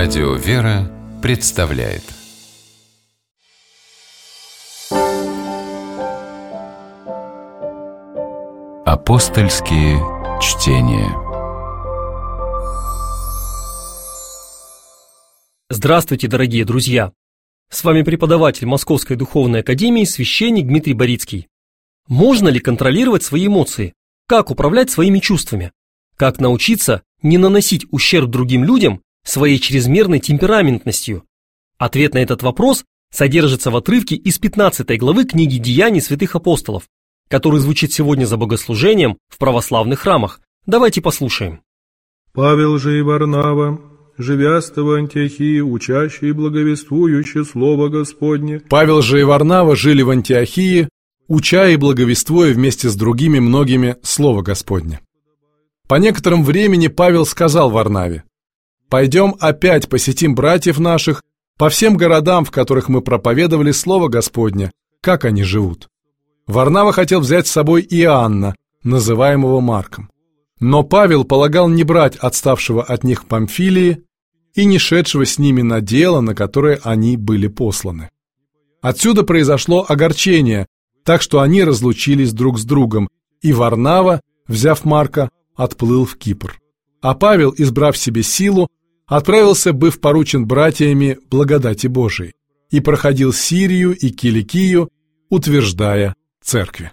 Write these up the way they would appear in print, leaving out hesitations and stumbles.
Радио «Вера» представляет Апостольские чтения. Здравствуйте, дорогие друзья! С вами преподаватель Московской Духовной Академии, священник Дмитрий Борицкий. Можно ли контролировать свои эмоции? Как управлять своими чувствами? Как научиться не наносить ущерб другим людям своей чрезмерной темпераментностью? Ответ на этот вопрос содержится в отрывке из 15 главы книги «Деяний святых апостолов», который звучит сегодня за богослужением в православных храмах. Давайте послушаем. «Павел же и Варнава, живяста в Антиохии, учащие и благовествующие Слово Господне». Павел же и Варнава жили в Антиохии, уча и благовествуя вместе с другими многими Слово Господне. По некотором времени Павел сказал Варнаве: «Пойдем опять посетим братьев наших по всем городам, в которых мы проповедовали Слово Господне, как они живут». Варнава хотел взять с собой Иоанна, называемого Марком. Но Павел полагал не брать отставшего от них в Памфилии и не шедшего с ними на дело, на которое они были посланы. Отсюда произошло огорчение, так что они разлучились друг с другом, и Варнава, взяв Марка, отплыл в Кипр. А Павел, избрав себе силу, отправился, быв поручен братьями благодати Божией, и проходил Сирию и Киликию, утверждая церкви.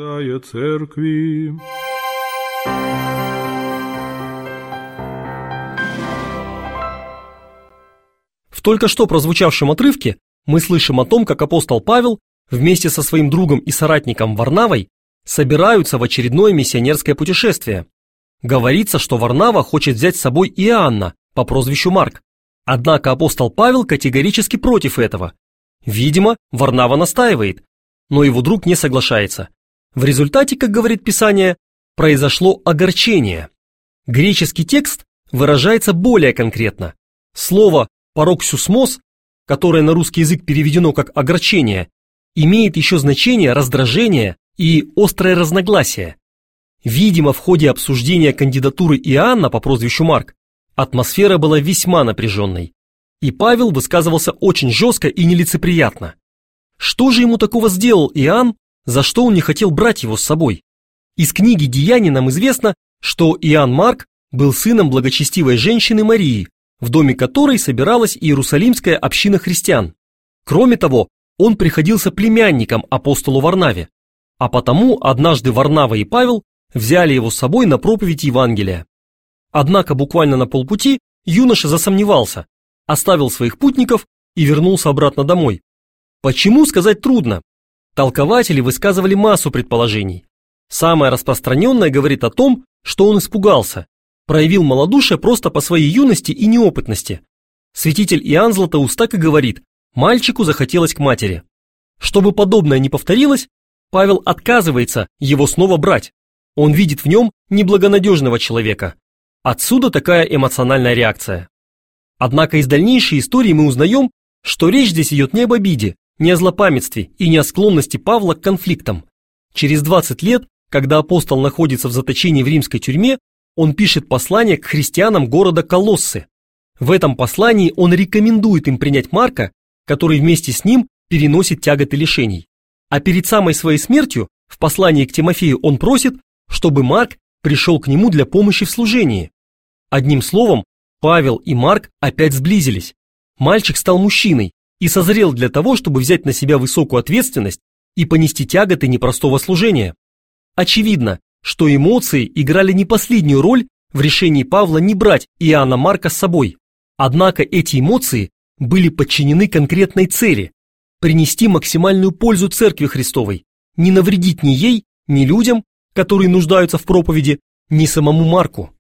В только что прозвучавшем отрывке мы слышим о том, как апостол Павел вместе со своим другом и соратником Варнавой собираются в очередное миссионерское путешествие. Говорится, что Варнава хочет взять с собой Иоанна по прозвищу Марк. Однако апостол Павел категорически против этого. Видимо, Варнава настаивает, но его друг не соглашается. В результате, как говорит Писание, произошло огорчение. Греческий текст выражается более конкретно. Слово «пароксюсмос», которое на русский язык переведено как «огорчение», имеет еще значение раздражение и острое разногласие. Видимо, в ходе обсуждения кандидатуры Иоанна по прозвищу Марк атмосфера была весьма напряженной, и Павел высказывался очень жестко и нелицеприятно. Что же ему такого сделал Иоанн, за что он не хотел брать его с собой? Из книги «Деяний» нам известно, что Иоанн Марк был сыном благочестивой женщины Марии, в доме которой собиралась Иерусалимская община христиан. Кроме того, он приходился племянником апостолу Варнаве, а потому однажды Варнава и Павел взяли его с собой на проповедь Евангелия. Однако буквально на полпути юноша засомневался, оставил своих путников и вернулся обратно домой. Почему, сказать трудно. Толкователи высказывали массу предположений. Самое распространенное говорит о том, что он испугался, проявил малодушие просто по своей юности и неопытности. Святитель Иоанн Златоуст так и говорит: мальчику захотелось к матери. Чтобы подобное не повторилось, Павел отказывается его снова брать. Он видит в нем неблагонадежного человека. Отсюда такая эмоциональная реакция. Однако из дальнейшей истории мы узнаем, что речь здесь идет не об обиде, не о злопамятстве и не о склонности Павла к конфликтам. Через 20 лет, когда апостол находится в заточении в римской тюрьме, он пишет послание к христианам города Колоссы. В этом послании он рекомендует им принять Марка, который вместе с ним переносит тяготы лишений. А перед самой своей смертью в послании к Тимофею он просит, чтобы Марк пришел к нему для помощи в служении. Одним словом, Павел и Марк опять сблизились. Мальчик стал мужчиной и созрел для того, чтобы взять на себя высокую ответственность и понести тяготы непростого служения. Очевидно, что эмоции играли не последнюю роль в решении Павла не брать Иоанна Марка с собой. Однако эти эмоции были подчинены конкретной цели – принести максимальную пользу Церкви Христовой, не навредить ни ей, ни людям, которые нуждаются в проповеди, ни самому Марку.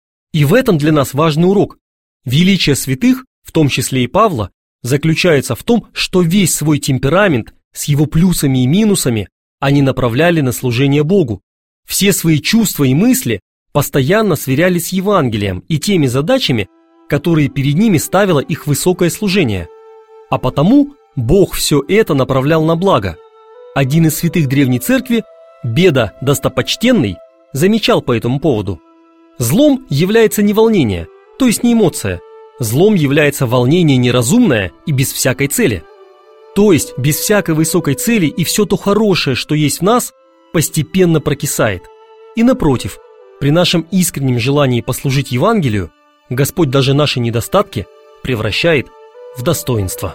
И в этом для нас важный урок. Величие святых, в том числе и Павла, заключается в том, что весь свой темперамент с его плюсами и минусами они направляли на служение Богу. Все свои чувства и мысли постоянно сверяли с Евангелием и теми задачами, которые перед ними ставило их высокое служение. А потому Бог все это направлял на благо. Один из святых Древней Церкви, Беда Достопочтенный, замечал по этому поводу: злом является не волнение, то есть не эмоция. Злом является волнение неразумное и без всякой цели. То есть без всякой высокой цели, и все то хорошее, что есть в нас, постепенно прокисает. И напротив, при нашем искреннем желании послужить Евангелию, Господь даже наши недостатки превращает в достоинство.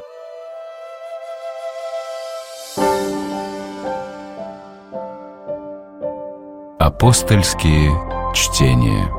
Апостольские чтения.